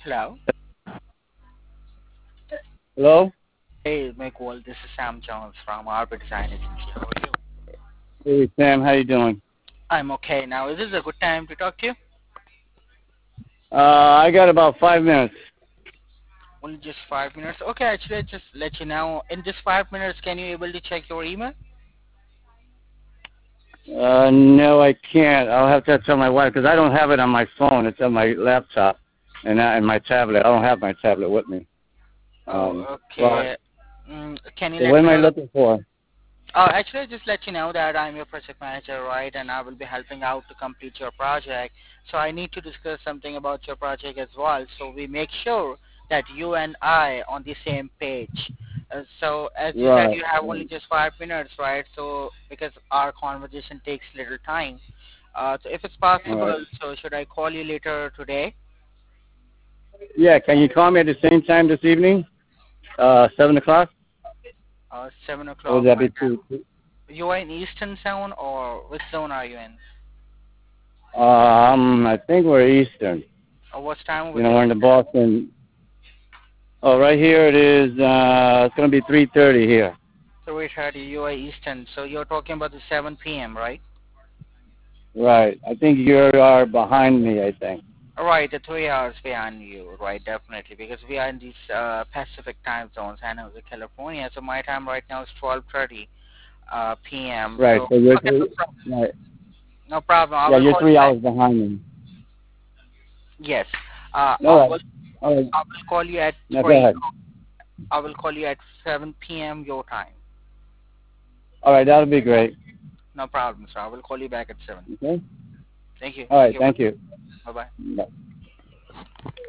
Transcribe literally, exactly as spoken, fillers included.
Hello. Hello? Hey, Michael. This is Sam Jones from Arbor Design Agency. How are you? Hey, Sam, how you doing? I'm okay. Now, is this a good time to talk to you? Uh, I got about five minutes. Only just five minutes. Okay, actually, I just let you know. In just five minutes, can you able to check your email? Uh, no, I can't. I'll have to tell my wife because I don't have it on my phone. It's on my laptop and not in my tablet. I don't have my tablet with me. Um, Oh, but okay. Mm, can you so let what me am I know the? looking for? Oh, actually, I just let you know that I'm your project manager, right? And I will be helping out to complete your project. So I need to discuss something about your project as well. So we make sure that you and I on the same page. Uh, so as you said, Right. you have only just five minutes, right? So because our conversation takes little time. Uh, so if it's All right. possible, so should I call you later today? Yeah, can you call me at the same time this evening? Uh, seven o'clock? Uh, seven Or would o'clock that my be time. too? too- You are in Eastern Zone or which zone are you in? Um, I think we're Eastern. Or what time over You know, there? we're in the Boston. Oh, right here it is. Uh, it's gonna be three thirty here. three thirty, you are Eastern, so you're talking about the seven p m, right? Right. I think you are behind me. I think. Right, the three hours behind you, right, definitely, because we are in these uh, Pacific time zones, San Jose, California, so my time right now is twelve thirty uh, p m. Right. So, So you're okay, no three. problem. Right. No problem. I Yeah, will you're call you three back. hours behind me. Yes, uh, All I right. will. All right. I will call you at Now go three. ahead. I will call you at seven p m your time. All right. That'll be great. No problem, sir. I will call you back at seven. Okay. Thank you. All Thank right. you. Thank you. Bye bye. Bye.